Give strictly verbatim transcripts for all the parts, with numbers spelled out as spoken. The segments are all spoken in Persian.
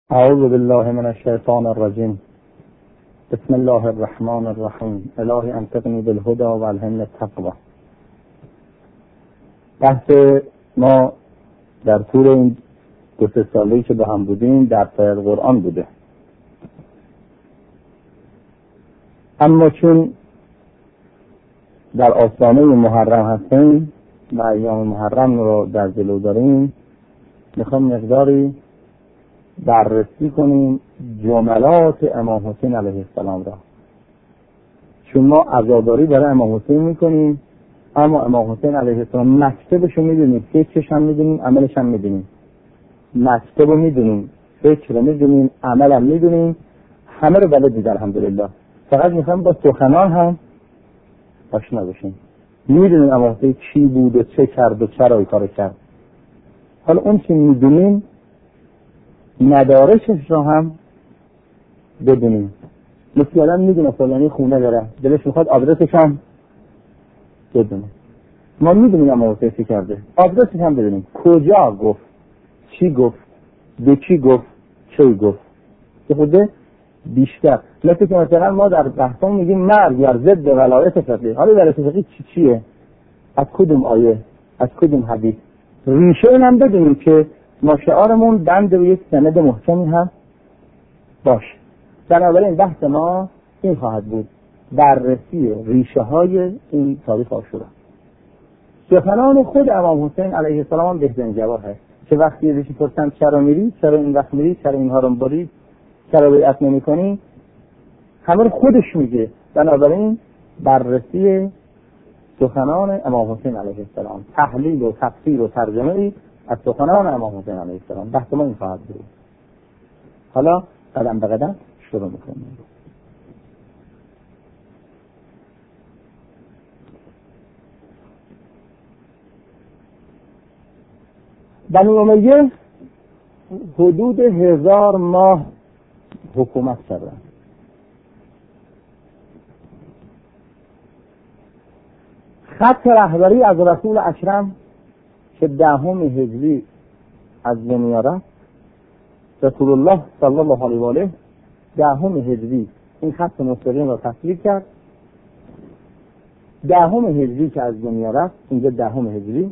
اعوذ بالله من الشیطان الرجیم. بسم الله الرحمن الرحیم. الهی انطقنی بالهدى و الهمنی التقوی. بحث ما در طول این دو سه ساله‌ای که با هم بودیم در تفسیر قرآن بوده، اما چون در آستانه محرم هستیم و ایام محرم رو در جلو داریم، میخوام مقداری بررسی کنیم جملات امام حسین علیه السلام را، چون ما عزاداری برای امام حسین میکنیم، اما امام حسین علیه السلام مکتبش رو میدونیم، فکرش هم میدونیم، عملش هم میدونیم. مکتب رو میدونیم، فکر رو میدونیم، عمل هم میدونیم، همه رو بلدید الحمدلله. فقط میخوام با سخنان هم آشنا بشیم، میدونیم امام حسین چی بود و چه کرد و چرا این کارو کرد. حالا اون چی میدونیم مدارکش رو هم بدونیم. مثلا میدونه فلانی خونه داره، دلش میخواد آدرسش هم بدونه. ما میدونیم امام حسین چی کرده، آدرسش هم بدونیم، کجا گفت، چی گفت، به کی گفت، چی گفت. که خوده بیشتر مثل که مثلا ما در بحثان میگیم مرد یا ضد ولایت فقیه، حالا ولایت فقیه چی چیه، از کدوم آیه، از کدوم حدیث، ریشه این هم بدونیم که ما شعارمون بند و یک سند محکمی هم باشه. بنابراین بحث ما این خواهد بود، بررسی ریشه های این تاریخ عاشورا. سخنان خود امام حسین علیه السلام بهترین جواب هست که وقتی ازش پرسن چرا میری، چرا این وقت میری، چرا اینها رو میبری، چرا بیعت نمی کنی، همه رو خودش میگه. بنابراین بررسی سخنان امام حسین علیه السلام، تحلیل و تفسیر و ترجمه ای از سخنان امام حسین علیه السلام بحث ما این خواهد بود. حالا قدم به قدم شروع میکنیم. بنی امیه حدود هزار ماه حکومت کردند. خط رهبری از رسول اکرم که دهم هجری از دنیا رفت، رسول الله صلی الله علیه و آله دهم هجری این خط مستقیم را تصویب کرد. دهم هجری که از دنیا رفت، اینجا دهم هجری.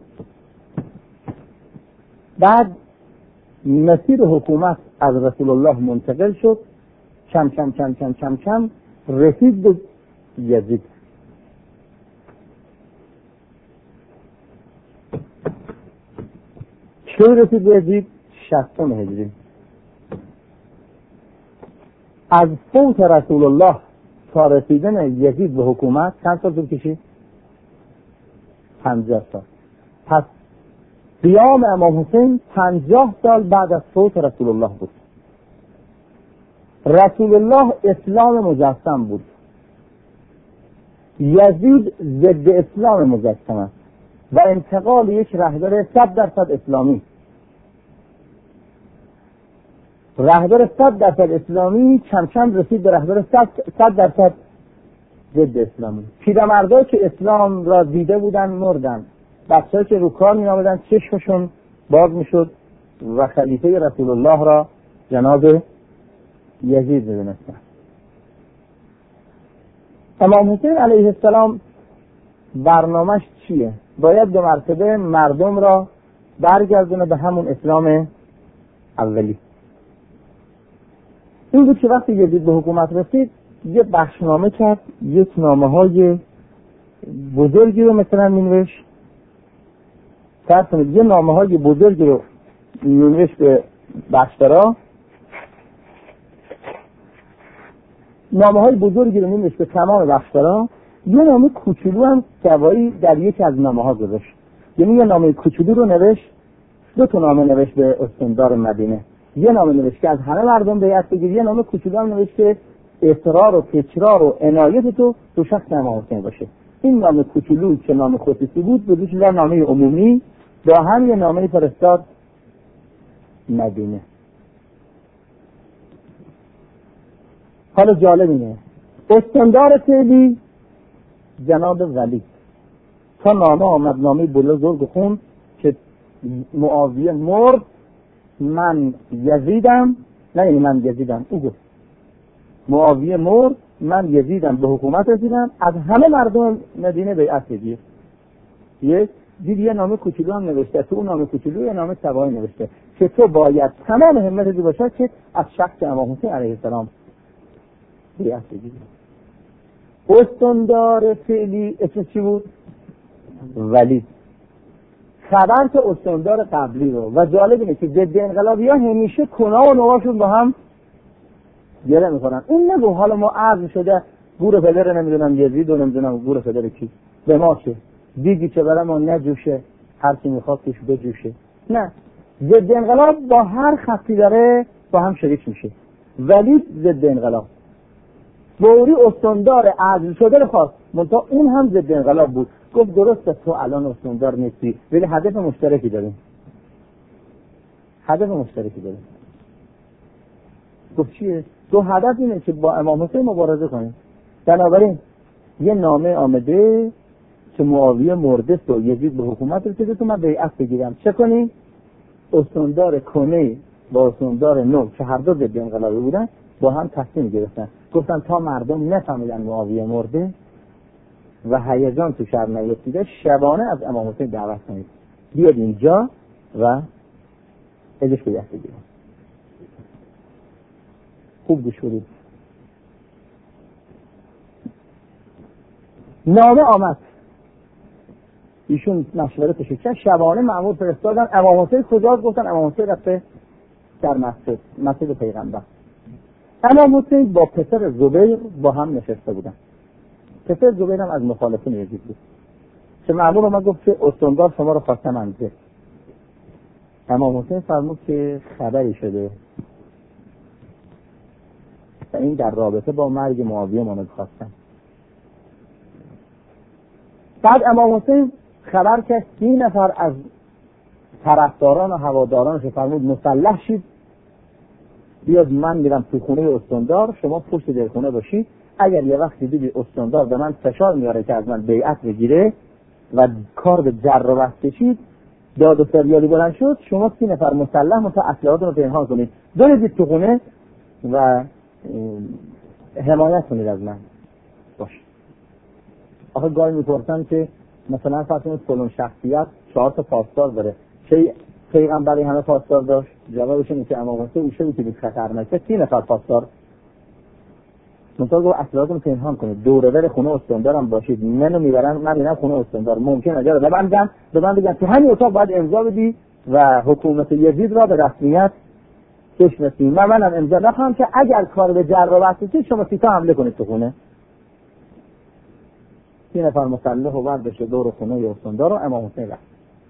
بعد مسیر حکومت از رسول الله منتقل شد، کم کم کم کم کم کم رسید به یزید. چه رسید به یزید؟ شصتم هجری. از فوت رسول الله تا رسیدن یزید به حکومت چند سال طول کشید؟ پنجاه سال. پس قیام امام حسین پنجاه سال بعد از فوت رسول الله بود. رسول الله اسلام مجسم بود، یزید ضد اسلام مجسم است و انتقال یک رهبر صد درصد اسلامی، رهبر صد درصد اسلامی کم کم رسید به رهبر صد درصد ضد اسلامی. پیرمردایی که اسلام را دیده بودن مردن، بچه‌ای که رو کار می آمدن چشمشون باز می شد و خلیفه رسول الله را جناب یزید می دونستن. امام حسین علیه السلام برنامه‌اش چیه؟ باید دو مرتبه مردم را برگردونه به همون اسلام اولی. این بود که وقتی یزید به حکومت رسید یه بخشنامه کرد، یک نامه های بزرگی رو مثلا مینوشت، فرض کنید یه نامه های بزرگی رو مینوشت به بخشدارا، نامه های بزرگی رو مینوشت به تمام بخشدارا، یه نامه کوچولو هم سوایی در یکی از نامه ها گذاشت. یعنی یه نامه کوچولو رو نوشت، دو تا نامه نوشت به استاندار مدینه، یه نامه نوشت که از همه مردم بیعت بگیر، یه نامه کوچولو هم نوشت که اصرار و تکرار و عنایت تو تو شخص امام حسین باشه. این نامه کوچولو که نامه خصوصی بود به دوش نامه عمومی، با هم یه نامه فرستاد مدینه. حالا جالب اینه استاندار فعلی جناب ولی تا نامه آمد، نامه بزرگ خون که معاویه مرد، من یزیدم نه یعنی من یزیدم، او گفت معاویه مرد، من یزیدم به حکومت رسیدم، از همه مردم مدینه بیعت بگیر. یک دید یه نامه کوچولو هم نوشته، تو اون نامه کوچولو یه نامه سوایی نوشته که تو باید تمام همت باشد که از شخص امام حسین علیه السلام بیعت بگیری. استاندار فعلی اسم چی بود؟ ولید. خبر که استاندار قبلی رو، و جالب اینه که ضد انقلابی ها همیشه کنا و نواشون با هم گره میکنن. این نگو حالا ما عرض شده گور پدر نمیدونم یزید و نمیدونم گور پدر کی، به ما چه دیگی که برای ما نجوشه، هر کی میخواد توش بجوشه. نه، ضد انقلاب با هر خطی داره با هم شریک میشه. ولید ضد انقلاب، فوری استاندار عزل شده رو خواست، منتها اون هم ضد انقلاب بود. گفت درسته تو الان استاندار نیستی ولی هدف مشترکی داریم، هدف مشترکی داریم. گفت چیه؟ دو هدف اینه که با امام حسین مبارزه کنیم. بنابراین یه نامه آمده که معاویه مرده و یزید به حکومت رسیده، تو من بیعت بگیرم. چه کنی؟ استاندار کنه با استاندار نو که هر دو ضد انقلابی بودن با هم تصمیم گرفتن، گفتن تا مردم نفهمیدن معاویه مرده و هیجان تو شهر نیفتیده، شبانه از امام حسین دعوت کنید بیاد اینجا و ازش بیعت بگیرم. خوب گوش بدید. نامه آمد، ایشون مشورتش کرد، شبانه مأمور فرستادن. امام حسین کجا؟ گفتن امام حسین رفته در مسجد، مسجد پیغمبر. امام حسین با پسر زبیر با هم نشسته بودن. پسر زبیر هم از مخالفین یزید بود. که مأمور اومد گفت که استاندار شما رو خواسته منزل. امام حسین فرمود که خبری شده و این در رابطه با مرگ معاویه ماند خواستن. بعد امام حسین خبر کرد سی نفر از طرفداران و هوادارانش فرمود مسلح شید، بیاد من میرم تو خونه استاندار، شما پشت در خونه باشید. اگر یه وقتی دیدی استاندار به من فشار میاره که از من بیعت بگیره و کار به جر و بحث کشید، داد و فریادی بلند شد، شما سی نفر مسلح متا اسلحه‌تون رو پنهان کنید، برید تو خونه و حمایت کنید از من. باش. آخه گاهی میپرسن که مثلا فرض فلان شخصیت چهار تا پاسدار داره، چه پیغمبری همه پاسدار داشت؟ جوابش اینه که امام حسین اوشه بود که خطرناکه، سی نفر پاسدار. مثلا گفت اسلحه‌تون پنهان کنید، دور و بر خونه استاندارم باشید، منو میبرن من میرم خونه استاندار، ممکنه اجازه ببندن ببندن بگن تو همین اتاق باید امضا بدی و حکومت یزید را به رسمیت بشناسیم. من منم امضا نخواهم که اگر کار به جر و بحث کنید شما سیتا حمله کنید تو خونه. سی نفر مسلح و بعد بشه دور خونه استاندار و امام حسین رفت.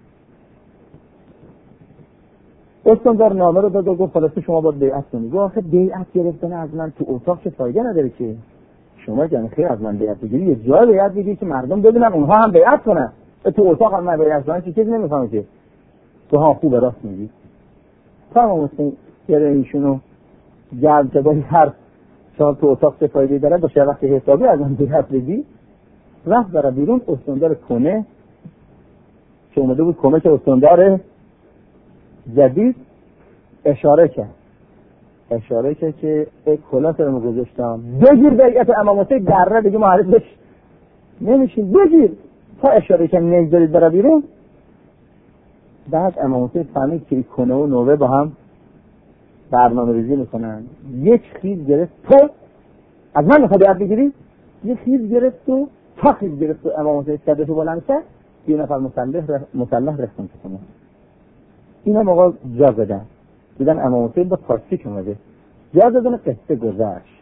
استاندار نامه رو داد و گفت خلاصه شما باید بیعت کنید. گفت آخه بیعت گرفتن از من تو اتاق چه فایده نداره که شما جان خیر از من بیعت بگیری، یه جای بیعت بگیری که مردم ببینن اونها هم بیعت کنن. تو اتاق هم من بیعت کنن چیزی نمیفهمه که تو ها خوب راست میگی. امام حسین یه ایشونو جلب که باید هر چهار تو اتاق چه فایده داره باشه وقت حسابی از من بیعت بگی. رفت برای بیرون. استاندار کنه که اومده بود کمک استاندار جدید اشاره کرد اشاره کرد که ای کلاه رو گذاشتم بگیر بیعت امام حسین دره دیگه معرض بش نمیشین بگیر. تا اشاره که نمیذارید برای بیرون. بعد امام حسین فهمید که کنه و نوبه با هم برنامه ریزی میکنن. یک خیز گرفت تو از من میخواد بیعت بگیری، یک خیز گرفت تو تا خیز گرفت تو امام حسین صدر تو بلند کرد، یه نفر مسلح رخ... مسلح رفتن که کنه. اینا موقع جا بدن دیدن امام حسین با تاکسیک اومده، جا دادن قصه گذشت.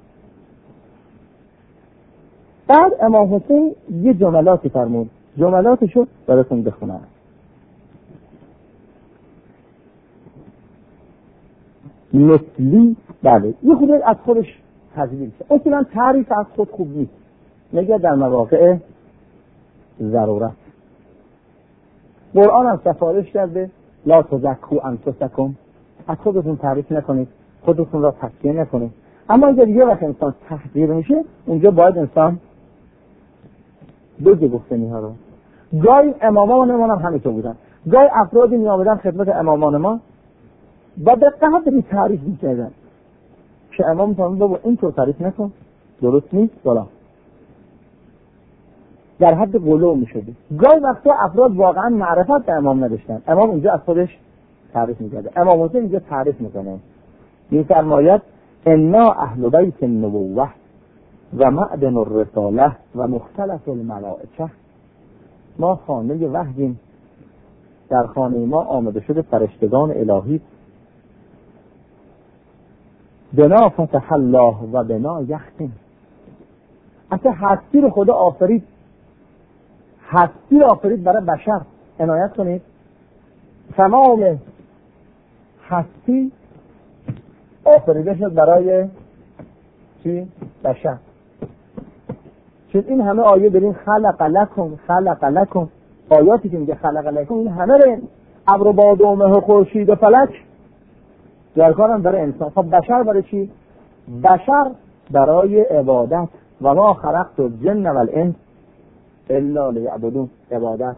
بعد امام حسین یه جملاتی فرمود، جملاتشو براتون بخونم. مثلی بله یه خود از خودش تذلیل شد. اصلا تعریف از خود خوب نیست، میگه در مواقع ضرورت. قرآن هم سفارش کرده لا تزکوا انفسکم، از خودتون تعریف نکنید، خودتون را تزکیه نکنید. اما اگر یه وقت انسان تحقیر میشه اونجا باید انسان بگه گفتنی ها رو. گاهی امامان ما هم همینطور بودن، گاهی افرادی می آمدن خدمت امامان ما و به قدری تعریف میکردن که امام فرمود بابا اینطور تعریف نکن، درست نیست فلان، در حد غلو میشده. گاهی وقتا افراد واقعا معرفت به امام نداشتن، امام اینجا از خودش تعریف میکرده. امام حسین اینجا تعریف میکنه، میفرماید انا اهل بیت النبوة و معدن الرساله و مختلف الملائکه، ما خانه وحییم، در خانه ما آمده شده فرشتگان الهی، بنا فتح الله و بنا یختم. اصلا هستی رو خدا آفرید، هستی آفرید برای بشر. عنایت کنید تمام هستی آفریده شد برای چی؟ بشر. چون این همه آیه برین خلق لکم خلق لکم، آیاتی که میگه خلق لکم، این همه رین ابر و باد و مه و خورشید و فلک در کارم برای انسان. خب بشر برای چی؟ بشر برای عبادت. و ما خلقت الجن والانس الا لیعبدون. عبادت.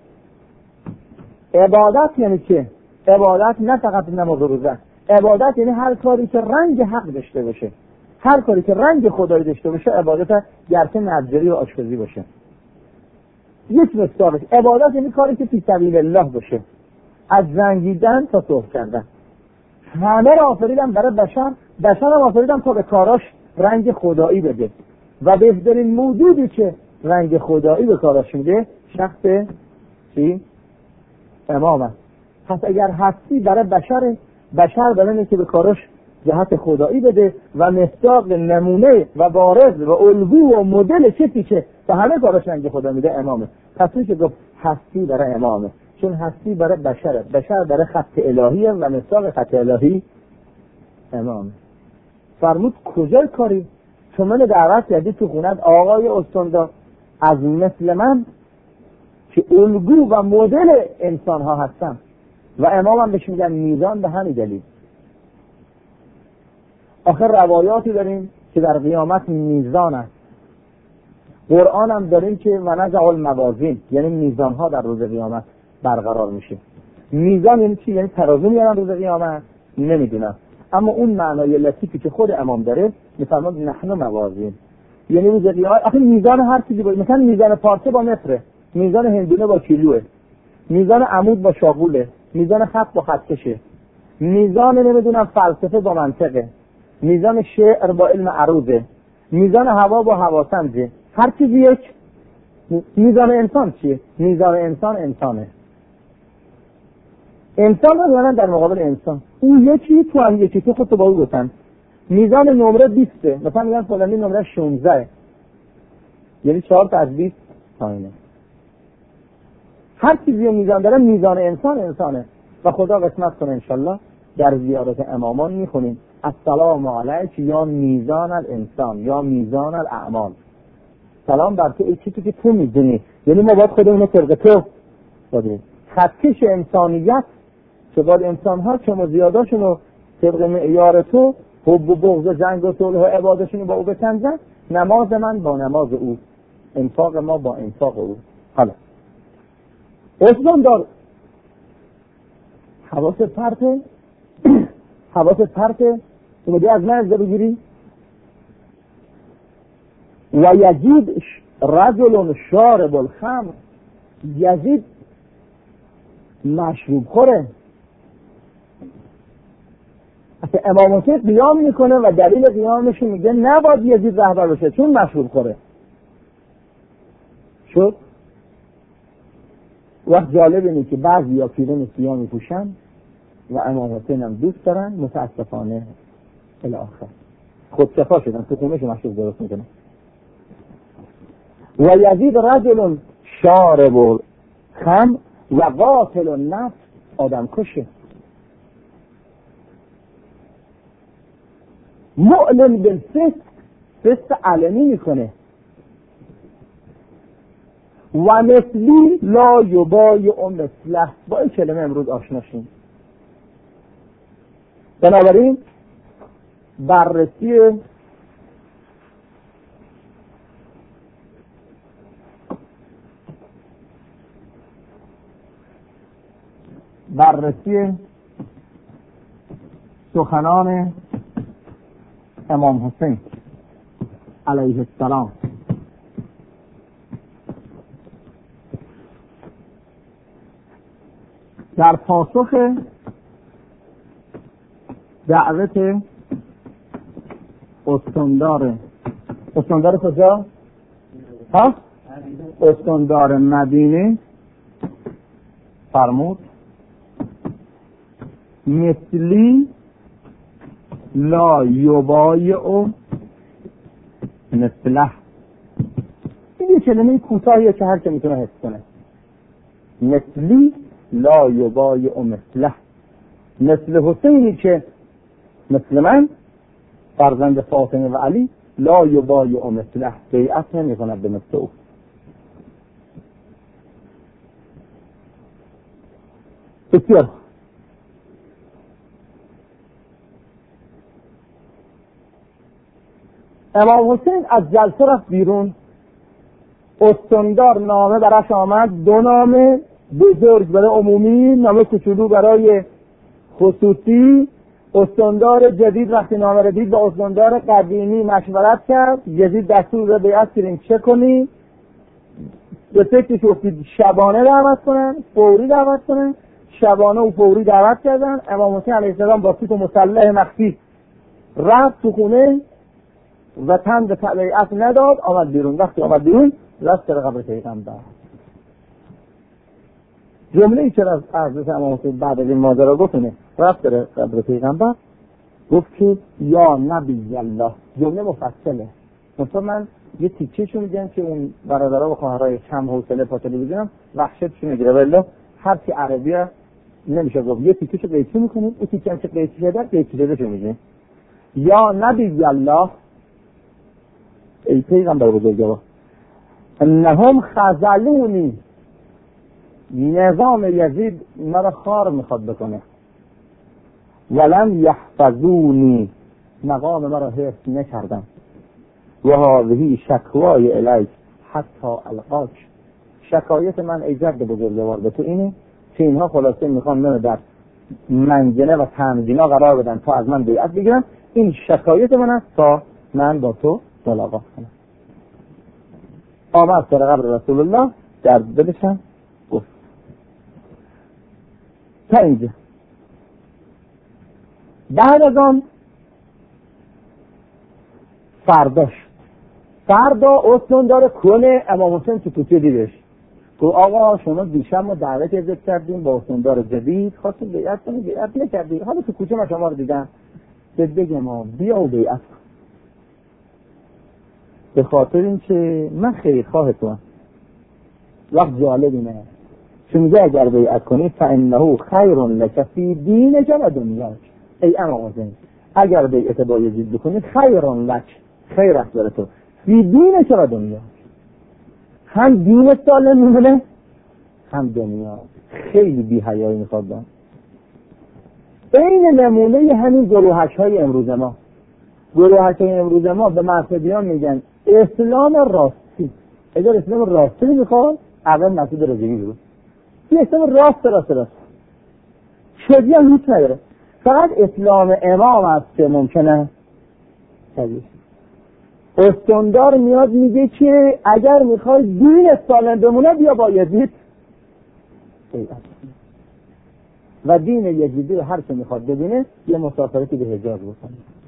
عبادت یعنی چه؟ عبادت نه فقط نماز و روزه. عبادت یعنی هر کاری که رنگ حق داشته باشه، هر کاری که رنگ خدایی داشته باشه عبادت، گرچه نجاری و آشپزی باشه. یک مثالش عبادت یعنی کاری که فی سبیل الله باشه، از زنگیدن تا سرخ کردن. همه را آفریدم برای بشر، بشر را آفریدم تا به کاراش رنگ خدایی بده و بهترین موجودی که رنگ خدایی به کاراش میده شخص چی؟ امام است. پس اگر هستی برای بشر، بشر برای اینه که به کاراش جهت خدایی بده و مصداق نمونه و بارز و الگو و مدل چیزی که به همه کاراش رنگ خدا میده امامه. پس میشه گفت هستی برای امامه، چون هستی برای بشره، بشر برای خط الهیه و مصداق خط الهی امامه. فرمود کجای کاری؟ چون من دعوت کردی تو خونت آقای استاندار از مثل من که الگو و مدل انسان ها هستن و امام هم بهش میگن میزان. به همین دلیل آخر روایاتی داریم که در قیامت میزان است. قرآن هم داریم که و نزع الموازین، یعنی میزان ها در روز قیامت برقرار میشه. میزان یعنی چی؟ یعنی ترازو میارن روز قیامت؟ نمیدونم، اما اون معنای لطیفی که خود امام داره میفرماد نحن موازین، یعنی روز قیامت آخه میزان هر چیزی باشه. مثلا میزان پارچه با متره، میزان هندونه با کیلوه، میزان عمود با شاغوله، میزان خط با خطکشه، میزان نمیدونم فلسفه با منطقه، میزان شعر با علم عروضه، میزان هوا با هواسنجه. هر چیزی یک. میزان انسان چیه؟ میزان انسان انسانه. انسان رو دارن در مقابل انسان، اون یکی تو هم یکی، تو خود تو با او گفتن میزان نمره بیسته، مثلا میگن فلانی نمره شونزده، یعنی چهار تا از بیست پایینه. هر چیزی میزان داره، میزان انسان انسانه. و خدا قسمت کنه انشالله در زیارت امامان میخونیم السلام علیک یا میزان الانسان یا میزان الاعمال. سلام بر تو ای چیزی که تو میدونی، یعنی ما باید خودمون طبق تو بدیم. خطکش انسانیت که باید انسان ها چون زیاداشون رو طبق معیار تو حب و بغض و جنگ و صلح و عبادشون رو با او بکنزن. نماز من با نماز او، انفاق ما با انفاق او. حالا اسلام دار حواست پرته حواست پرته اومده از من ازده بگیری. و یزید رجل شارب الخمر، یزید مشروب خوره. اصلا امام حسین قیام میکنه و دلیل قیامش میگه نباید یزید رهبر بشه چون مشروب خوره. شد وقت جالب اینه که بعضی ها پیرن سیاه میپوشن و امام حسین هم دوست دارن، متاسفانه الاخر خودکفا شدن، تو خونهش مشروب درست میکنن. و یزید رجل شارب خمر و قاتل النفس، آدم کشه. معلن بالفسق، فسق علنی میکنه. و مثلی لا یبایع مثله، با این کلمه امروز آشنا شیم. بنابراین بررسی بررسی سخنان امام حسین علیه السلام. در پاسخ دعوت استاندار استاندار کجا؟ ها؟ استاندار مدینه فرمود مثلی لا یبایع مثله. این یه کلمه کوتاهیه که هر که میتونه حس کنه. مثلی لا یبایع مثله، مثل حسینی که مثل من فرزند فاطمه و علی لا یبایع مثله، بیعت نمی کند به مثل او. بسیار امام حسین از جلسه رفت بیرون. استاندار نامه براش آمد، دو نامه، بزرگ برای عمومی، نامه کوچولو برای خصوصی. استاندار جدید وقتی نامه را دید با استاندار قدیمی مشورت کرد. یزید دستور را بیعت کردیم چه کنی؟ به فکرش افتید شبانه دعوت کنن، فوری دعوت کنن. شبانه و فوری دعوت کردن. امام حسین علیه السلام با سیف مسلح مخفی رفت تو خونه و تن به بیعت نداد، آمد بیرون. وقتی آمد بیرون رفت در قبر پیغمبر. جمله ای که از حضرت امام حسین بعد از این ماجرا گفت اینه، رفت در قبر پیغمبر گفت که یا نبی الله. جمله مفصله، مثلا من یه تیکه‌شو میگم که اون برادرها و خواهرای کم حوصله پا تلویزیونم وحشتشون میگیره، ولی هر کی عربیه نمیشه گفت. یه تیکه‌شو قیچی میکنیم، اون تیکه که قیچی شده قیچی شده شو میگیم. یا نبی الله ای پیغمبر بزرگوار، انهم خذلونی، نظام یزید مرا خار میخواد بکنه، ولم یحفظونی، مقام مرا حفظ نکردن، و هذه شکوای الیک حتی القاک، شکایت من ای جد بزرگوار به تو اینه که اینها خلاصه میخوان منو در منجنه و تنزینا قرار بدن تا از من بیعت بگیرن. این شکایت من است تا من با تو ملاقات کنم. آمد سر قبر رسول الله، در دلشم گفت. تا اینجا. بعد از آن فرداش فردا استاندار کنه امام حسین تو کوچه دیدش. گفت آقا شما دیشب ما دعوت ازت کردیم با استاندار جدید، خواستیم بیعت کنیم، بیعت نکردی، حالا تو کوچه ما شما رو دیدم، بهت بگم ما بیا و بیعت کن. به خاطر این که من خیرخواه تو هم. وقت جالب اینه چون میگه اگر بیعت کنی فانه خیر لک فی دینک و دنیاک. ای امام حسین اگر بیعت با یزید بکنی خیر لک، خیر است برای تو، فی دینک و دنیاک، هم دین سالم میمونه هم دنیا. خیلی بی حیایی میخواد دارم. این نمونه همین گروهک های امروز ما. گروهک های امروز ما به مرتدیان میگن اسلام راستی. اگر اسلام راستی میخواد اول مسعود رضوی بود. این اسلام راست راست راست شدی هم هیچ نداره، فقط اسلام امام است که ممکنه تغییر. استاندار میاد میگه که اگر میخوای دین سالم بمونه بیا با یزید و دین یزیدی رو هر که میخواد ببینه یه مسافرتی به حجاز بکنه.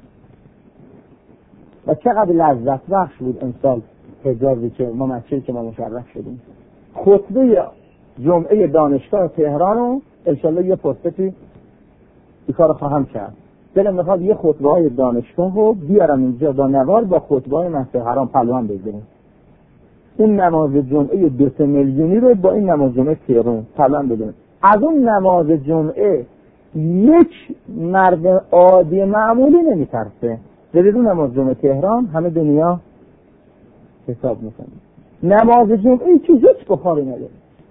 و چقدر لذت بخش بود امسال حجازی که ما مسجدی که ما مشرف شدیم. خطبه جمعه دانشگاه تهران رو انشالله یه فرصتی این کار خواهم کرد. دلم میخواد یه خطبه های دانشگاه رو بیارم اینجا با نوار با خطبه های مسجد حرام پلوان بگیریم. این نماز جمعه دو سه میلیونی رو با این نماز جمعه تهران پلوان بگیریم. از اون نماز جمعه یک مرد عادی معمولی نمیترسه. برید اون نماز جمعه تهران همه دنیا حساب میکنه. نماز جمعه که هیچ بخاری نداره.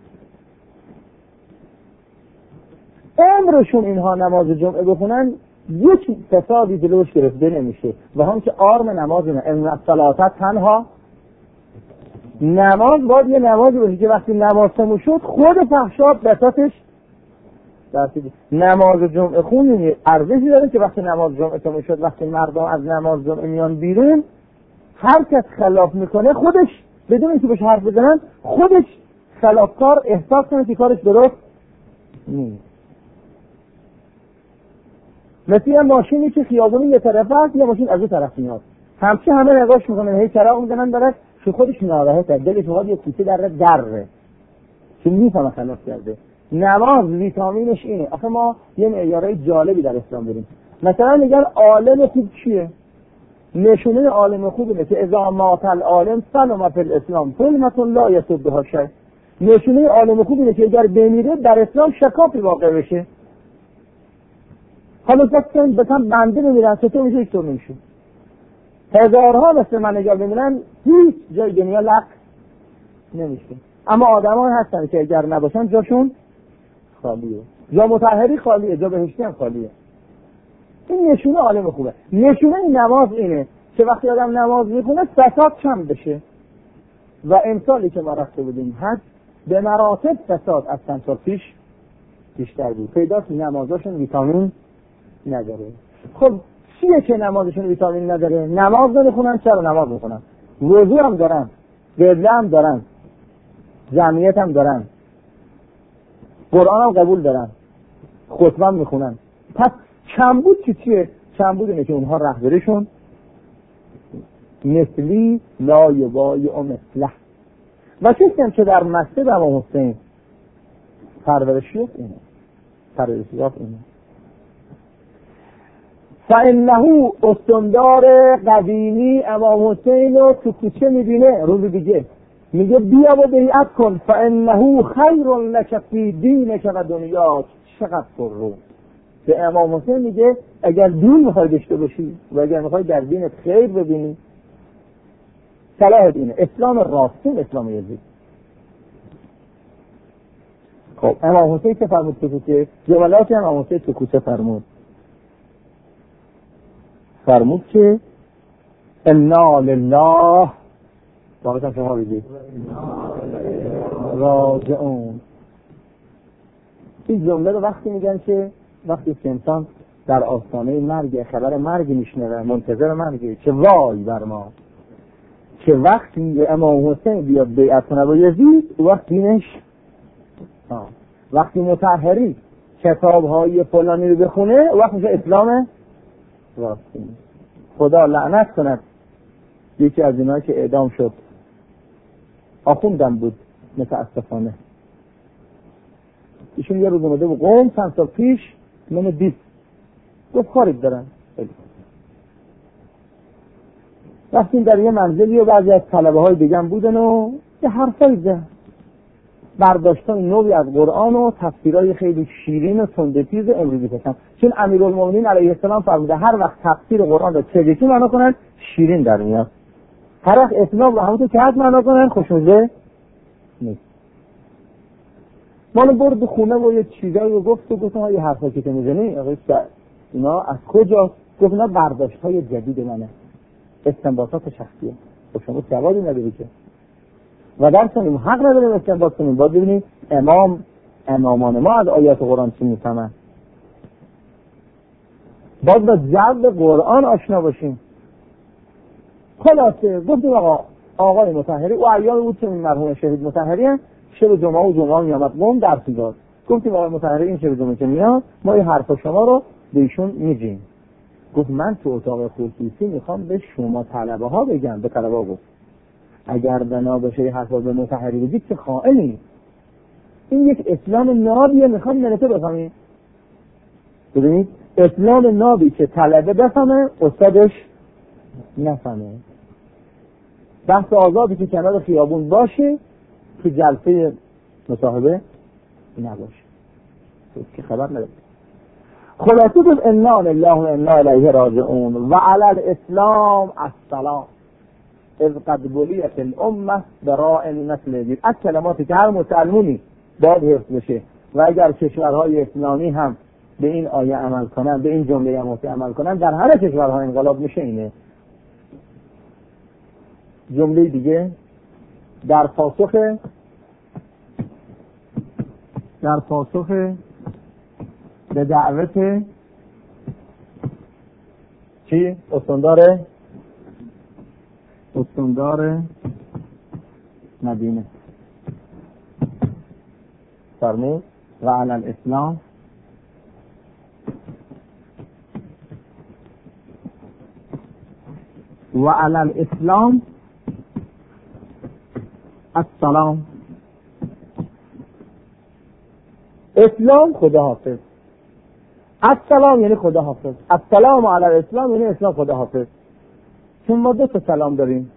عمرشون اینها نماز جمعه بخونن یک فسادی جلوش گرفته نمیشه و هم که آرم نماز نه. ان الصلاه تنها، نماز باید یه نمازی باشه که وقتی نماز تموم شد خود فحشا بساتش درستی نماز جمعه خونی ارزشی داره که وقتی نماز جمعه تموم شد، وقتی مردم از نماز جمعه میان بیرون، هر کس خلاف میکنه خودش بدون اینکه بهش حرف بزنن خودش خلافکار احساس کنه که کارش درست نیست. مثلا ماشینی که خیابونی یه طرفه است، یه ماشین از اون طرف میاد، همچی همه نگاش میکنن، هی چراغ میزنن داره، که خودش ناراحته، دلش میخواد یه کوچه در دره، چون میفهمه خلاف کرده. نماز ویتامینش اینه. آخه ما یه معیارای جالبی در اسلام داریم. مثلا میگن عالم خوب چیه؟ نشونه عالم خوب اینه که اذا مات العالم سلم فی الاسلام ثلمة لا یسدها شیء. نشونه عالم خوب اینه که اگر بمیره در اسلام شکافی واقع بشه. حالا فکر مثلا بنده بمیرن چطور میشه؟ یک طور نمیشه. هزارها مثل من اگر بمیرن هیچ جای دنیا لق نمیشه. اما آدم‌ها هستن که اگر نباشن جاشون خالیه. جا مطهری خالیه، جا بهشتی هم خالیه. این نشونه عالم خوبه. نشونه نماز اینه که وقتی آدم نماز میخونه فساد کم بشه. و امسالی که ما رفته بودیم حد به مراتب فساد از چند سال پیش بیشتر بود. پیداست نمازاشون ویتامین نداره. خب چیه که نمازشون ویتامین نداره؟ نماز نمیخونن. چرا نماز میخونن؟ وضو هم دارن، قبله هم دارن، جمعیت هم دارن، قرآن هم قبول دارن، خطبه هم میخونن. پس کمبود چی چیه؟ کمبود اینه که اونها رهبریشون مثلی لا یبایع مثله. و چیزی که در مسجد امام حسین پرورشی اینه، پرورشی اینه. فانه استندار قدیمی امام حسین رو تو کوچه میبینه، روز دیگه میگه بیا و بیعت کن، فانه خیر لک فی دینک و دنیاک. چقدر پر رو به امام حسین میگه اگر دین میخوای داشته باشی و اگر میخوای در دینت خیر ببینی، صلاح دینه، اسلام راستین، اسلام یزید. خب امام حسین که فرمود تو کوچه، جملاتی هم امام حسین تو کوچه فرمود فرمود که انا لله باقیتم شما بگید راجعون. این جمله رو وقتی میگن که وقتی که انسان در آستانه مرگ خبر مرگ میشنوه، منتظر مرگه، که وای بر ما که وقتی امام حسین بیاد بیعت کنه با یزید، وقت دینش آه. وقتی مطهری کتاب‌های فلانی رو بخونه، وقت میشه اسلام راستین. خدا لعنت کند یکی از اینایی که اعدام شد، آخوندم بود متاسفانه. ایشون یه روز اومده بود قوم چند سال پیش، منو دید گفت خارج دارن. رفتیم در یه منزلی و بعضی از طلبه های دیگه هم بودن و یه حرفایی ده برداشتن نوعی از قرآن و تفسیرهای خیلی شیرین و تندتیز امروزی کشن. چون امیرالمومنین علیه السلام فرموده هر وقت تفسیر قرآن رو چگکی معنا کنن شیرین در میاد، هر وقت اسلام رو همونطور که حد معنا کنن خوشمزه نیست. مالو برد خونه و یه چیزایی رو گفت و گفتم یه حرفایی که میزنی آقای سعد اینا از کجا؟ گفت اینا برداشت‌های جدید منه، استنباطات شخصیه. خب شما جوابی نداری که و در کنیم حق نداریم استنباط کنیم. باید ببینیم امام امامان ما از آیات قرآن چی میفهمن. باید با جذب قرآن آشنا باشیم. خلاصه گفتیم آقا آقای مطهری و ایام بود که این مرحوم شهید مطهری هم شب جمعه و جمعه میامد قوم درسی داد. گفتیم آقای مطهری این شب جمعه که میاد ما این حرف شما رو به ایشون میگیم. گفت من تو اتاق خصوصی میخوام به شما طلبه ها بگم. به طلبه ها گفت اگر بنا بشه یه حرفا به مطهری بگید که خائنی. این یک اسلام نابیه، میخوام منته بفهمی. ببینید اسلام نابی که طلبه بفهمه استادش نفهمه. بحث آزادی که کنار خیابون باشه که جلسه مصاحبه نباشه که خبر نداره. خلاصه گفت انا لله و انا الیه راجعون و علی الاسلام السلام اذ قد بلیت الامه براء مثل دید. از کلماتی که هر مسلمونی باید حفظ بشه و اگر کشورهای اسلامی هم به این آیه عمل کنن، به این جمله اماتی عمل کنن، در هر کشورها انقلاب میشه. اینه جمله دیگه در پاسخ در پاسخ به دعوت چی؟ استاندار استاندار مدینه فرمود و علی الاسلام و علی الاسلام السلام. اسلام خدا حافظ، السلام یعنی خدا حافظ، السلام علی الاسلام یعنی اسلام خدا حافظ. چون ما دو تا سلام داریم.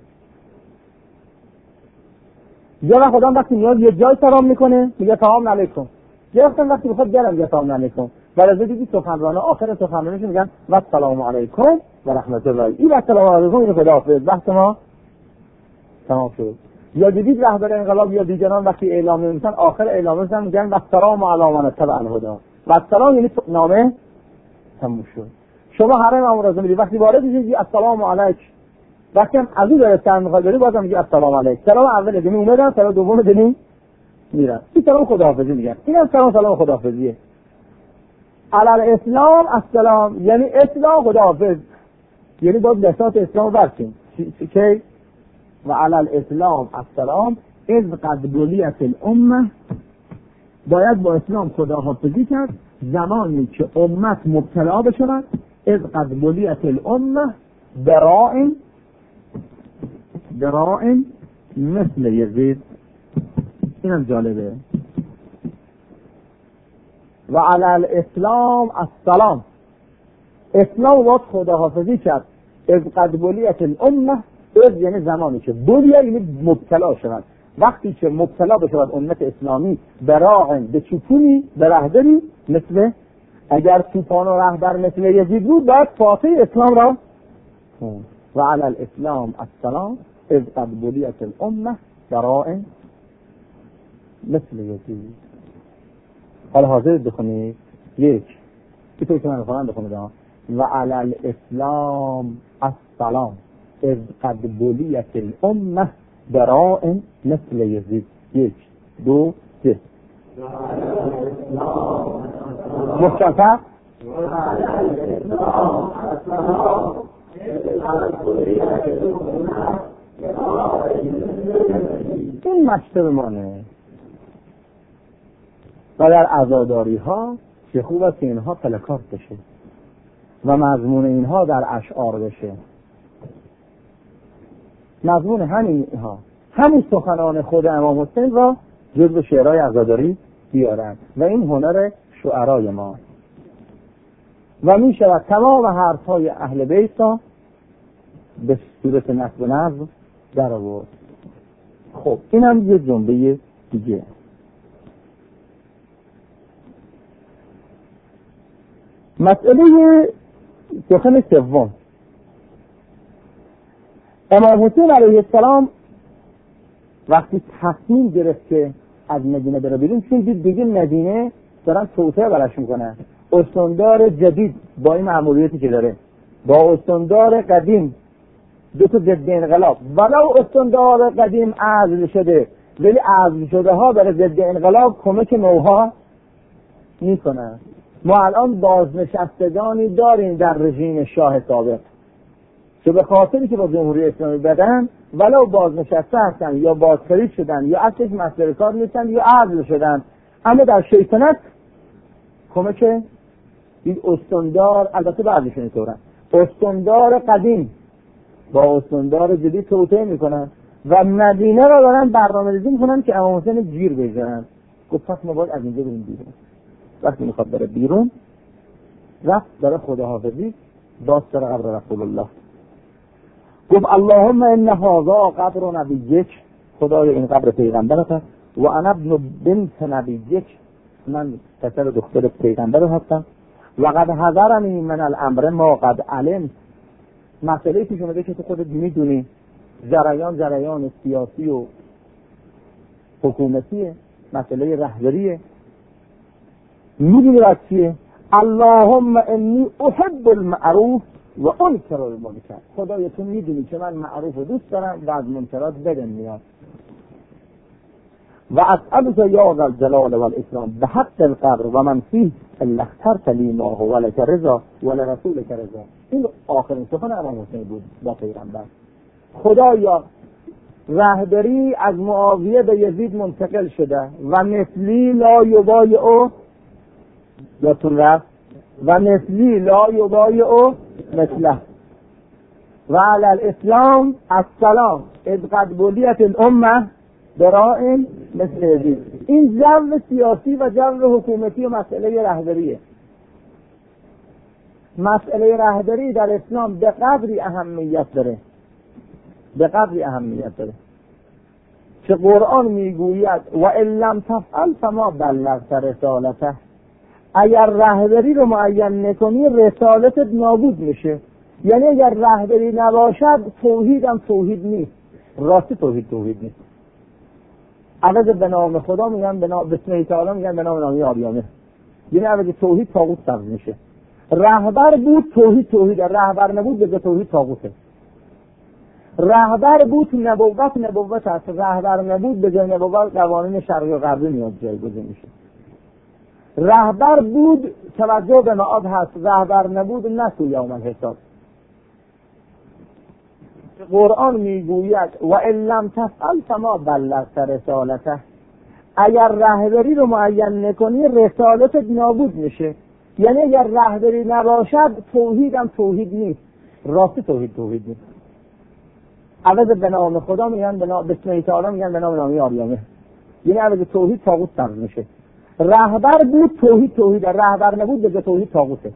یا خدا وقتی میاد یه جای سلام میکنه میگه سلام علیکم، یا وقتی میخواد گرم میگه سلام علیکم. ولی دیدی سخنرانه آخر سخنرانیش میگن و سلام علیکم و رحمت الله. این و سلام علیکم این خدا حافظ. وقت ما تمام شد. یا دیدید رهبر انقلاب یا دیگران وقتی اعلام میکنن آخر اعلام میکنن میگن و سلام علی من تبع الهدی. و سلام یعنی نامه تموم شد. شما حرم امروز میرید وقتی وارد میشید السلام علیک، وقتی هم از اون داره سلام میخواد بری بازم میگه السلام علیک. سلام اول دنی اومدن، سلام دوم دنی میرن. این سلام خداحافظی میگن. این هم سلام سلام خداحافظیه. علی الاسلام السلام یعنی اسلام خداحافظ، یعنی باید بساط اسلام برسیم که و علی الاسلام السلام از قد بلیت الامه، باید با اسلام خداحافظی کرد زمانی که امت مبتلا بشود. از قد بلیت الامه براء براء مثل یزید. اینم جالبه. و علی الاسلام السلام، اسلام باید خداحافظی کرد از قد بلیت الامه، از یعنی زمانی که بلیه یعنی مبتلا شود، وقتی که مبتلا بشود امت اسلامی براء به چوپونی به رهبری مثل، اگر چوپان و رهبر مثل یزید بود باید فاتح اسلام را و علی الاسلام السلام از قد بلیت الامه براء مثل یزید. حالا حاضر بخونید یک که توی که من بخونم بخونید و علی الاسلام السلام از قد بلیت الامه براء مثل یزید. یک دو سه مختصر این مشتب مانه. و در عزاداری ها چه خوب است که اینها پلکارت بشه و مضمون اینها در اشعار بشه. مضمون همین ها همون سخنان خود امام حسین را جزو شعرهای عزاداری بیارن و این هنر شعرای ما و می شود تمام حرفهای اهل بیت را به صورت نصب و نظم در آورد. خب این هم یه جنبه دیگه. مسئله سخن سوم، امام حسین علیه السلام وقتی تصمیم گرفت که از مدینه بره بیرون، چون دید دیگه مدینه دارن توسعه براش میکنن، استاندار جدید با این مأموریتی که داره با استاندار قدیم دو تا ضد انقلاب، ولو استاندار قدیم عزل شده ولی عزل شده ها برای ضد انقلاب کمک نوها میکنن. ما الان بازنشستگانی داریم در رژیم شاه سابق که به خاطری که با جمهوری اسلامی بدن ولو بازنشسته هستن یا بازخرید شدن یا اصلش مسئله کار نیستن یا عزل شدن، اما در شیطنت کمک این استاندار، البته بعضیشون اینطورن، استاندار قدیم با استاندار جدید توطئه میکنن و مدینه را دارن برنامه‌ریزی میکنن که امام حسین گیر بزنن. گفت پس ما باید از اینجا بریم بیرون. وقتی میخواد بره بیرون رفت داره خداحافظی باز سر قبر رسول الله، گفت اللهم ان هذا قبر نبیک، خدای این قبر پیغمبرت است، و انا ابن بنت نبیک، من پسر دختر پیغمبر هستم، و قد حذرنی من الامر ما قد علم، مسئله پیش اومده که تو خودت میدونی، جریان جریان سیاسی و حکومتیه، مسئله رهبریه، میدونی از چیه؟ اللهم انی احب المعروف و انکر المنکر، خدایا تو میدونی که من معروف و دوست دارم و از منکرات بدم میاد. و اسألک یا ذا الجلال والاکرام بحق القبر و من فیه الا اخترت لی ما هو لک رضا ولرسولک رضا. این آخرین سخن امام حسین بود با پیغمبر. خدایا رهبری از معاویه به یزید منتقل شده و مثلی لا یبایع یاتون رفت و مثلی لا یبایع مثله و علی الاسلام السلام اذ قد بلیت الامه برائن مثل یزید. این جو سیاسی و جو حکومتی و مسئله رهبریه. مسئله رهبری در اسلام به قدری اهمیت داره، به قدری اهمیت داره که قرآن میگوید و ان لم تفعل فما بلغت رسالته. اگر رهبری رو معین نکنی رسالتت نابود میشه. یعنی اگر رهبری نباشد توحید هم توحید نیست. راستی توحید توحید نیست. عوض به نام خدا میگن به نام بسم الله تعالی میگن به نام نامی آریانه. یعنی عوض توحید طاغوت سبز میشه. رهبر بود توحید توحید، رهبر نبود به توحید طاغوته. رهبر بود نبوت نبوت است، رهبر نبود به جای نبوت قوانین شرعی و غربی میاد جایگزین میشه. رهبر بود توجه به معاد هست، رهبر نبود نسو یوم الحساب. قرآن میگوید و ان لم تفعل فما بلغت رسالته. اگر رهبری رو معین نکنی رسالتت نابود میشه. یعنی اگر رهبری نباشد توحید هم توحید نیست. راستی توحید توحید نیست. عوض به نام خدا میگن به نام بسم الله تعالی میگن به نام نامی آریانه. یعنی عوض توحید طاغوت سبز میشه. رهبر بود توحید توحید، رهبر نبود به توحید طاغوته.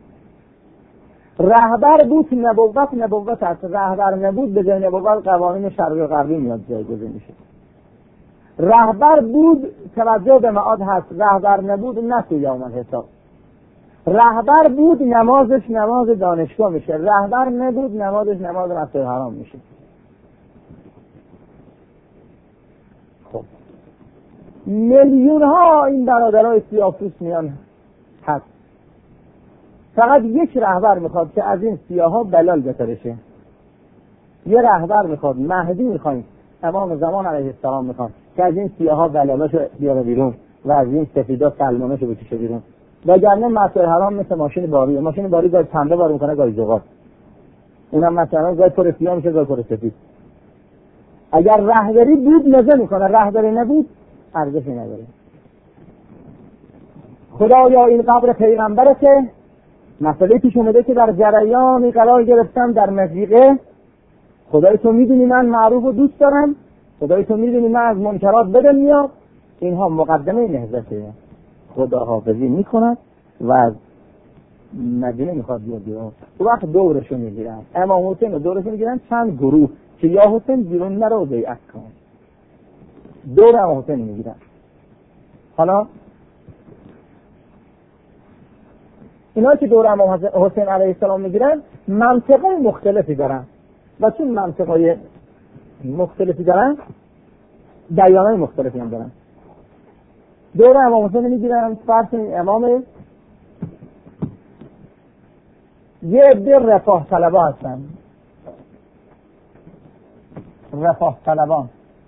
رهبر بود نبوت نبوت است، رهبر نبود به جای نبوت قوانین شرعی و غربی میاد جایگزین میشه. رهبر بود توجه به معاد هست، رهبر نبود نسو یوم الحساب. رهبر بود نمازش نماز دانشگاه میشه، رهبر نبود نمازش نماز مسجد حرام میشه. خب میلیون ها این برادرای سیاه‌پوست میان هست. فقط یک رهبر میخواد که از این سیاها بلال بترشه. یه رهبر میخواد، مهدی میخوایم، امام زمان علیه السلام میخواد که از این سیاها بلالاشو بیاره بیرون و از این سفیدا سلمانشو بکشه بیرون. وگرنه مسجد حرام مثل ماشین باریه. ماشین باری گاهی پنبه بار میکنه گاهی زغال. اونم مثلا گاهی پر سیاه میشه گاهی پر سفید. اگر رهبری بود مزه میکنه، رهبری نبود ارزشی نداره. خدایا این قبر پیغمبرته، مسئله پیش اومده که در جریانی قرار گرفتم در مضیقه. خدای تو میدونی من معروف و دوست دارم، خدای تو میدونی من از منکرات بدم میاد. اینها مقدمه نهضته. خدا حافظی میکند و از مدینه میخواد بیاد بیرون. تو وقت دورشو میگیرن، امام حسین رو دورشو میگیرن چند گروه که یا حسین بیرون نرو بیعت کن. دور امام حسین میگیرن. حالا اینا که دور امام حسین علیه السلام میگیرن منطقه مختلفی دارن و چون منطقه مختلفی دارن دیانه مختلفی هم دارن. دور امام حسین میگیرن فرض امام یه عده رفاه طلبا هستن، رفاه طلبان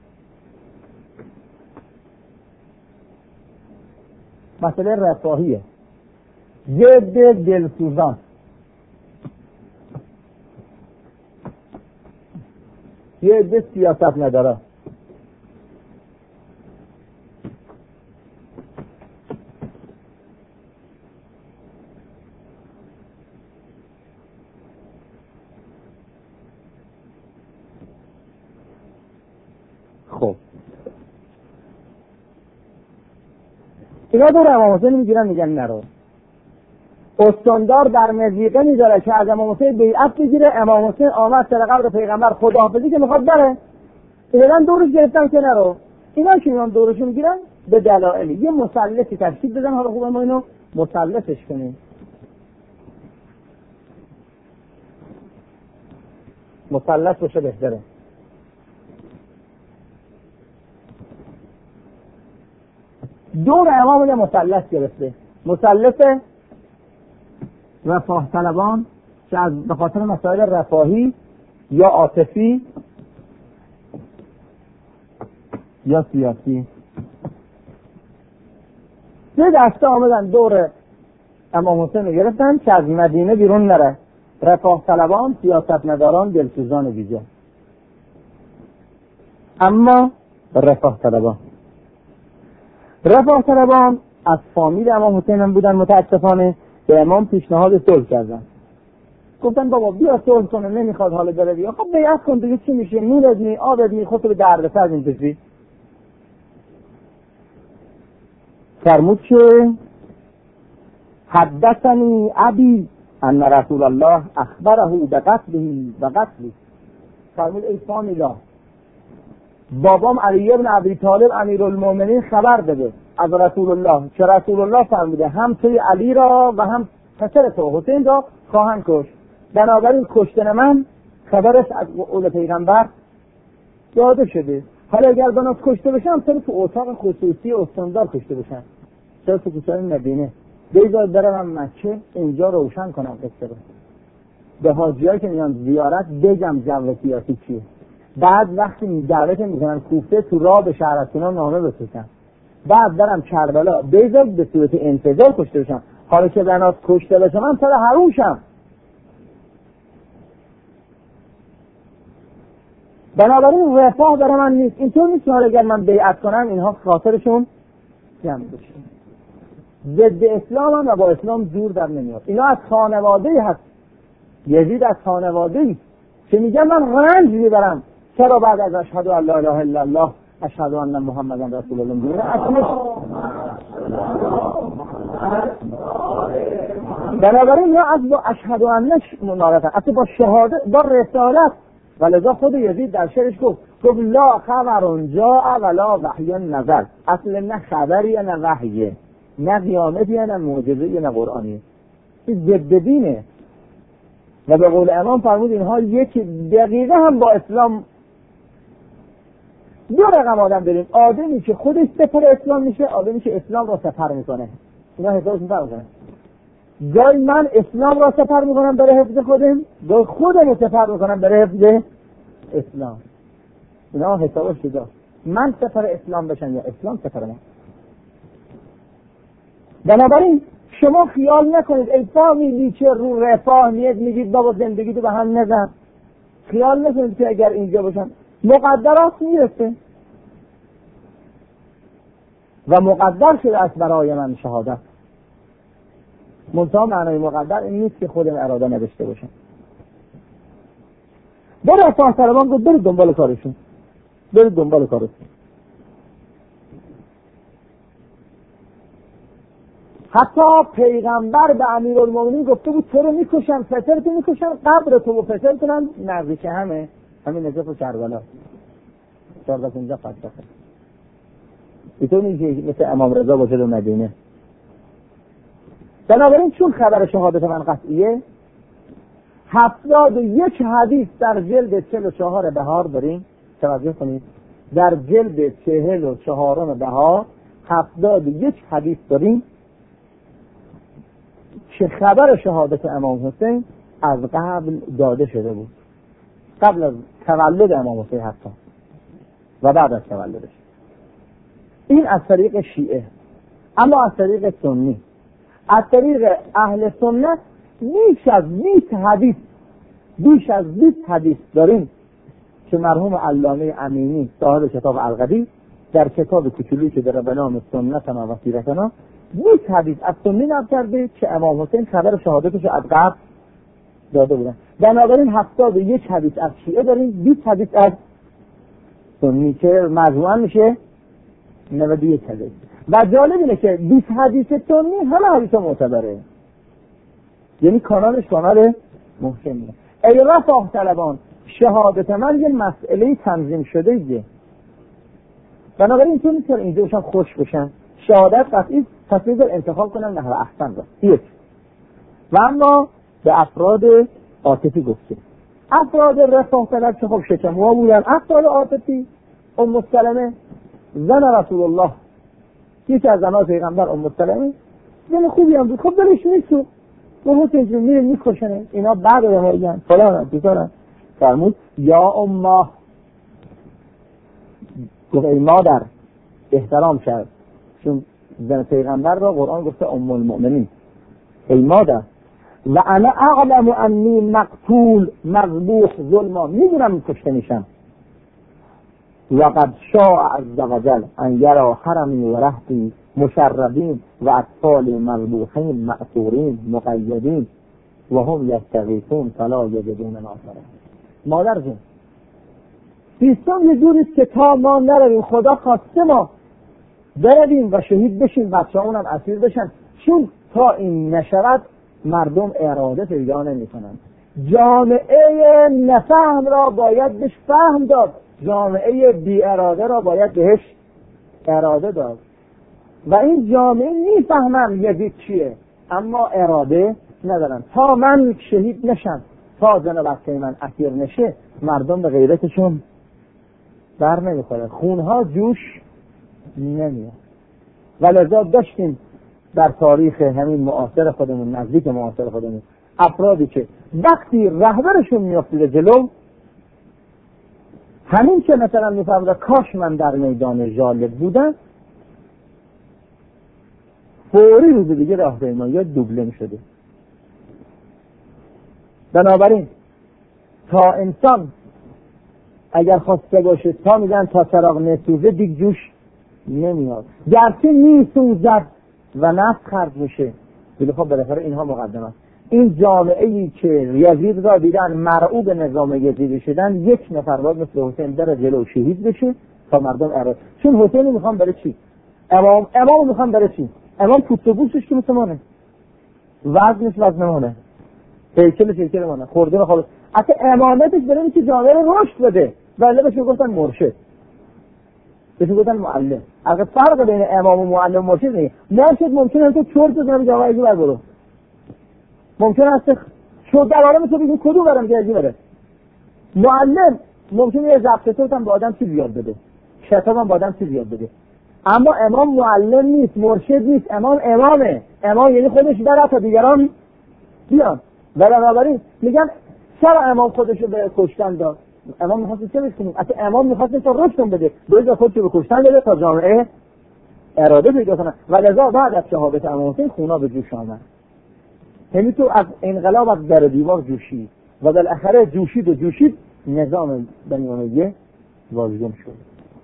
مسئله رفاهیه. یه عده دلسوزان، یه عده سیاست نداره. خب اینا دور امام حسین میگیرن میگن نرو. استاندار در مضیقه میذاره که از امام حسین بیعت بگیره. امام حسین آمد سر قبر پیغمبر خداحافظی که میخواد بره، اینا دورش گرفتن که نرو. اینا که میان دورش میگیرن به دلایلی یه مثلثی تشکیل بدن. حالا خوبه ما اینو مثلثش کنیم. مثلث باشه بهتره. دور امام یه مثلث گرفته، مثلث رفاه طلبان که از به خاطر مسائل رفاهی یا عاطفی یا سیاسی یه دسته آمدن دور امام حسین رو گرفتن که از مدینه بیرون نره. رفاه طلبان، سیاستمداران، دلسوزان ویژه. اما رفاه طلبان رفاه طلبان از فامیل امام حسین هم بودن. متاسفانه به امام پیشنهاد صلح کردن، گفتن بابا بیا صلح کنه، نمیخواد حالا بره بیا. خب بیعت کن دیگه، چی میشه؟ نورت نی آبت نی، خودت به دردسر میندازی. فرمود که حدثنی ابی ان رسول الله اخبره بقتله و قتله. فرمود ای فامیلا، بابام علی ابن ابی طالب امیرالمومنین خبر داده از رسول الله که رسول الله فرموده هم توی علی را و هم پسر تو حسین را خواهند کشت. بنابراین کشتن من خبرش از قول پیغمبر داده شده. حالا اگر بناس کشته بشم چرا تو اتاق خصوصی استاندار کشته بشم؟ چرا تو کوچه مدینه؟ بذار برم مکه اینجا روشن کنم قصه رو، به حاجی‌ها که میان زیارت بگم جو سیاسی چیه. بعد وقتی دعوت میکنن کوفه تو راه به شهر از کنان نامه بسازن. بعد برم کربلا بذار به صورت انتظار کشته بشم. حالا که بناس کشته بشم من سر حروشم. بنابراین رفاه برای من نیست. اینطور نیست که حالا اگر من بیعت کنم اینها خاطرشون جمع بشه. ضد اسلام هم و با اسلام دور در نمیاد. اینا از خانواده هست. یزید از خانواده ای که میگن من رنج میبرم چرا بعد از اشهد ان لا اله الا الله اشهد ان محمدا رسول الله میگه. اصلا بنابراین یا از با اشهد انش منارفه، اصلا با شهادت با رسالت. ولذا خود یزید در شعرش گفت گفت لا خبر جاء ولا وحی نزل. اصلا نه خبری نه وحیه، نه قیامتی نه معجزه نه قرآنیه. این ضد دینه. و به قول امام فرمود اینها یک دقیقه هم با اسلام. دو رقم آدم داریم، آدمی که خودش سپر اسلام میشه، آدمی که اسلام را سپر میکنه. اینا حسابشون فرق کنه. جای من اسلام را سپر میکنم برای حفظ خودم، جای خودم رو سپر میکنم برای حفظ اسلام. اینا حسابش جدا. من سپر اسلام بشن یا اسلام سپر من. بنابراین شما خیال نکنید ای فامیلی که رو رفاه میاد میگید بابا زندگی تو به هم نزن. خیال نکنید که اگر اینجا باشم مقدرات میرسه و مقدر شده است برای من شهادت. منتها معنای مقدر این نیست که خودم اراده نداشته باشم. در رفاه طلبان گفت برید دنبال کارشون، برید دنبال کارشون. حتی پیغمبر به امیرالمومنین گفته بود تو رو میکشم، پسرتو میکشم، قبر تو و پسر کنم نزدیک همه، همین نجف و کربلا چهارده پونزده فصل. اینطور نیست مثل امام رضا باشه در مدینه. بنابراین چون خبر شهادت من قطعیه، هفتاد و یک حدیث در جلد چهل و چهار بهار داریم. توجه کنید، در جلد چهل و چهارم بهار هفتاد و یک حدیث داریم که خبر شهادت امام حسین از قبل داده شده بود، قبل از تولد امام حسین حتی و بعد از تولدش. این از طریق شیعه. اما از طریق سنی، از طریق اهل سنت بیش از بیست حدیث بیش از بیست حدیث داریم که مرحوم علامه امینی صاحب کتاب القدیر در کتاب کوچولویی که داره به نام سنتنا و سیرتنا بیست حدیث از سنی نقل کرده که امام حسین خبر شهادتش از قبل داده بودن. بنابراین هفتاد و یک حدیث از شیعه داریم، بیست حدیث از سنی که مجموعاً میشه نود و یک حدیث. و جالب اینه که بیست حدیث سنی همه حدیث معتبره، یعنی کانالش کانال محکمیه. ای رفاه طلبان، شهادت من یه مسئله تنظیم شده ایه. بنابراین تو نیست اینجا باشم خوش بشن، شهادت قطعی تصمیم در انتخاب کنن نحو احسن را. یک. و اما به افراد عاطفی گفته. افراد رفاه طلب که خب شکم‌ها بودن. افراد عاطفی ام سلمه زن رسول الله، یکی از زنان پیغمبر ام سلمه زن خوبی هم بود. خب دلش نیست و حسین جون میره میکشنه. اینا بعد رهایی‌ان فلان هم بیزارن. فرمود یا امه، گفت ای مادر احترام کرد، چون زن پیغمبر را قرآن گفته ام المؤمنین، ای مادر و انا اعلم انی مقتول مذبوح ظلما، میدونم کشته میشم. و قد شاء عز وجل ان یرا حرمی و رهطی مشربین و اطفال مذبوحین مأثورین مقیدین و هم یستغیثون فلا یجدون ناصرا. مادر جون سیستم یه جوریست که تا ما نرویم خدا خواسته ما برویم و شهید بشیم، بچه ها اونم اسیر بشن، چون تا این نشود مردم اراده پیدا نمی کنند. جامعه نفهم را باید بهش فهم داد، جامعه بی اراده را باید بهش اراده داد. و این جامعه میفهمم یزید چیه اما اراده ندارن. تا من شهید نشم، تا زن و بچه من اسیر نشه، مردم به غیرتشون بر نمیخوره، خونها جوش نمیاد. ولذا داشتیم در تاریخ همین معاصر خودمون، نزدیک معاصر خودمون، افرادی که وقتی رهبرشون میافتید جلو، همین که مثلا میفرمود کاش من در میدان ژالب بودم، فوری روز دیگه راهپیمایی دوبله میشده. بنابراین تا انسان اگر خواسته باشه، تا میگن تا چراغ نسوزه دیگ جوش نمیاد، گرچه میسوزد و نفس خرج میشه، ولی خب بالاخره اینها مقدم است. این جامعه ای که یزید را دیدن مرعوب نظام یزیدی شدن، یک نفر باید مثل حسین در جلو شهید بشه تا مردم اراد. چون حسین میخوام بره چی؟ امام امام میخوام بره چی؟ امام پوست و گوشتش که مثل مانه، وزنش وزن مانه، هیکلش هیکل مانه، خورده و خالص. اصلا امامتش برای اینکه جامعه رو رشد بده، ولی بهش گفتن مرشد، بهش گفتن معلم. اگه فرق بین امام و معلم و مرشد نیست. مرشد ممکنه تو چرت بزنه جامعه ایجی بر برو، ممکن است شد در عالم تو بگیم کدوم برم که ایجی بره. معلم ممکنه یه ضبط صوت هم به آدم چیز یاد بده، کتاب هم به آدم چیز یاد بده. اما امام معلم نیست، مرشد نیست، امام امامه. امام یعنی خودش بره تا دیگران بیان. بنابراین میگن چرا امام خودشو به کشتن داد؟ امام میخواست چه بکنه؟ اصلا امام میخواست تا رشد بده، باید خودشو به کشتن بده تا جامعه اراده پیدا کنه. ولذا بعد از شهادت امام حسین خونا به جوش آمد. یعنی تو از انقلاب از در دیوار جوشید و بالاخره جوشید و جوشید نظام بنی امیه واژگون شد.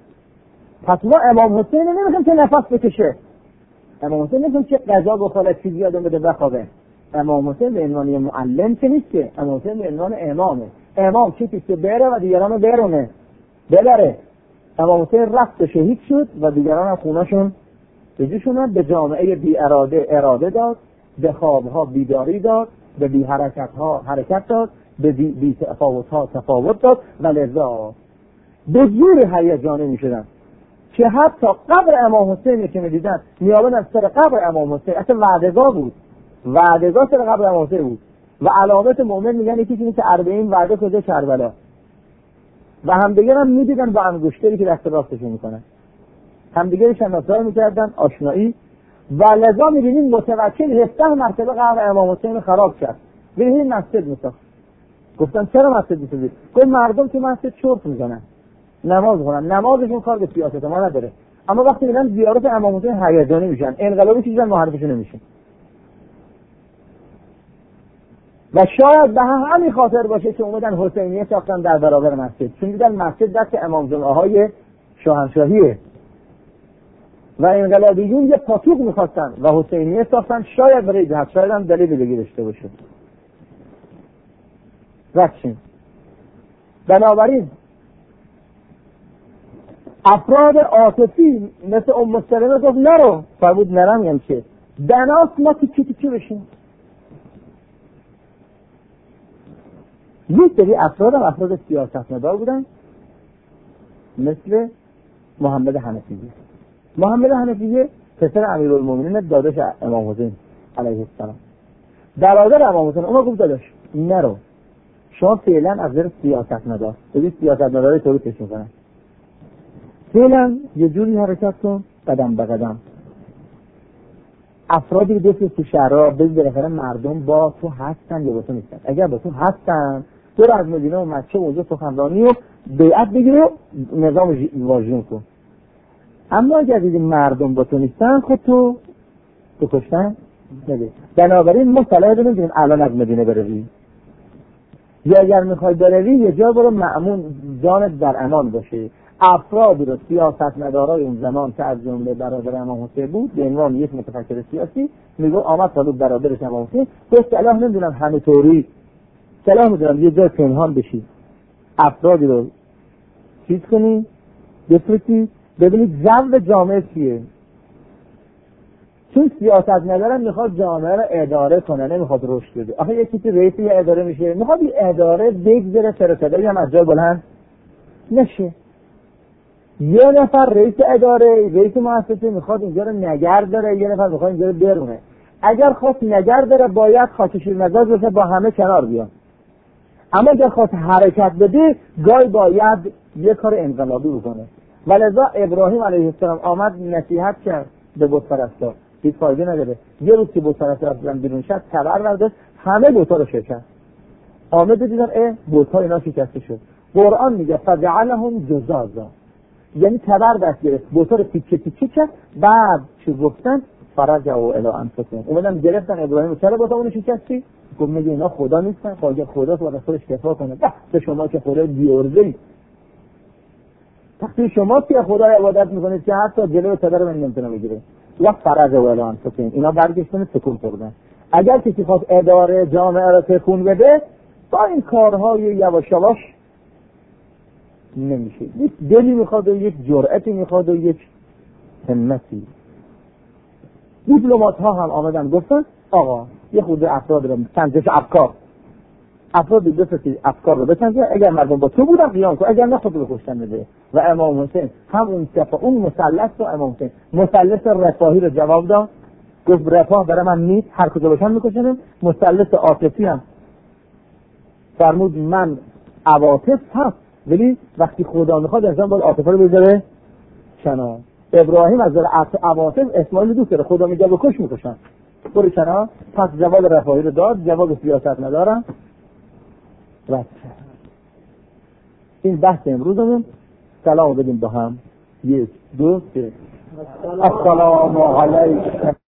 پس ما امام حسین نمیخوایم که نفس بکشه، امام حسین نمیخوایم که قضا بخوره، چیزی یادم بده بخوابه. امام حسین به عنوان معلم که نیست که، امام حسین به عنوان امامه. امام چیزی که بره و دیگران رو برونه ببره. امام حسین رفت شهید شد و دیگران هم خوناشون بجوشونن. به جامعه بی اراده اراده داد، به خوابها بیداری داد، به بی حرکت ها حرکت داد، به بی, بی تفاوت ها تفاوت داد. و لذا به زور هیجانی می شدن که حتی قبر امام حسین که می دیدن نیابن از سر قبر امام حسین، اصلا وعدگاه بود، وعدگاه سر قبر امام حسین بود. و علامت مومن میگن یکی اینه که اربعین وعده کجا کربلا، و همدیگر هم می دیدن با انگشتری که دست راستشون میکنن، همدیگر شناسایی میکردن، آشنایی. و لذا میبینیم متوکل هفده مرتبه قبر امام حسین خراب کرد، ببینید مسجد میساخت. گفتن چرا مسجد میسازید؟ گفت مردم تو مسجد چرت میزنن، نماز میخونن، نمازشون کار به سیاست ما نداره، اما وقتی میرن زیارت امام حسین هیجانی میشن، انقلابی چیزن معرفشون نمیشن. و شاید به همین خاطر باشه که اومدن حسینیه ساختن در برابر مسجد، چون دیدن مسجد دست امام جمعه های شاهنشاهیه و انقلابیون یه پاتوق میخواستن و حسینیه ساختن، شاید برای جهت، شاید هم دلیل دیگه داشته باشه. رکشین. بنابراین افراد عاطفی مثل ام سلمه گفت نرو، فرمود نرم یم که بناس ما تیکی تیکی بشیم. یک سری افراد هم افراد سیاستمدار بودن مثل محمد حنفیه. محمد حنفیه پسر امیرالمومنین، داداش امام حسین علیه السلام، برادر امام حسین. اونا گفت داداش نرو، شما فعلا از نظر سیاستمدار، ببین سیاستمدارای طوری پیش میکنن، فعلا یه جوری حرکت کن قدم به قدم. افرادی دیگه تو شهرها به بالاخره مردم با تو هستن یا با تو نیستن. اگر با تو هستن تو رو از مدینه و مکه موضوع سخنرانی و بیعت بگیر و نظام واژگون کن. اما اگر دیدی مردم با تو نیستن خود تو بکشتن نده. بنابراین ما صلاح نمیدونیم الان از مدینه بروی، یا اگر میخوای بروی یه جا برو مأمون جانت در امان باشه. افرادی رو سیاستمدارای اون زمان که از جمله برادر امام حسین بود به عنوان یک متفکر سیاسی میگه آمد تا برادرش امام حسین گفت صلاح نمیدونم همه طوری صلاح میدونم یه جا پنهان بشی، افرادی رو چیز کنی بفرستی ببینید جو جامعه چیه، چون سیاست ندارن میخواد جامعه رو اداره کنه نمیخواد رشد بده. آخه یکی که رئیس یه اداره میشه میخواد این اداره بگذره سرسدایی هم از جای بلند نشه. یه نفر رئیس اداره رئیس مؤسسه میخواد اینجا رو نگرد داره، یه نفر میخواد اینجا رو برونه. اگر خواست نگرد داره باید خاکشیر مزاج بشه با همه کنار بیان، اما اگر خواست حرکت بده گاهی باید یه کار انقلابی بکنه. ولذا ابراهیم علیه السلام آمد نصیحت کرد به بت پرستا، هیچ فایده نداره. یه روز که بت پرستا رفتن بیرون شد تبر برداشت همه بت‌ها رو شکست. آمد دیدن اه بت‌ها اینا شکسته شد. قرآن میگه فجعلهم جزازا، یعنی تبر دست گرفت بت‌ها رو تیکه تیکه کرد. بعد چه گفتن فرجعوا الی انفسهم، اومدن گرفتن ابراهیم چرا بت‌ها رو شکستی؟ گفت میگه اینا خدا نیستن، خواهی خدا تو از خودش دفاع کنه. به شما که خدا بیورزه‌ای، وقتی شما که خدا عبادت میکنید که حتی جلوی پدر من نمیتونه بگیره. یا فرج و اعلان سکین اینا برگشتن سکون خوردن. اگر کسی خواست اداره جامعه را تکون بده با این کارهای یواش یواش نمیشه. یک دلی میخواد و یک جرأتی میخواد و یک همتی. دیپلمات ها هم آمدن گفتن آقا یه خود افراد رو سنجش افکار افرادی بفرستید افکار رو بسنجه، اگر مردم با تو بودن قیام کن، اگر نه خود رو کشتن بده. و امام حسین هم اون صفا اون مثلث رو امام حسین مثلث رفاهی رو جواب داد، گفت رفاه برای من نیست، هر کجا باشم میکشنم. مثلث عاطفی هم فرمود من عواطف هست ولی وقتی خدا میخواد انسان باید عاطفه رو بذاره کنار. ابراهیم از نظر عواطف اسماعیل دوست داره، خدا میگه بکش میکشن برو کنار. پس جواب رفاهی رو داد، جواب سیاست ندارم. این بحث امروزمون. سلام بدیم با هم. یک دو سه. السلام علیکم.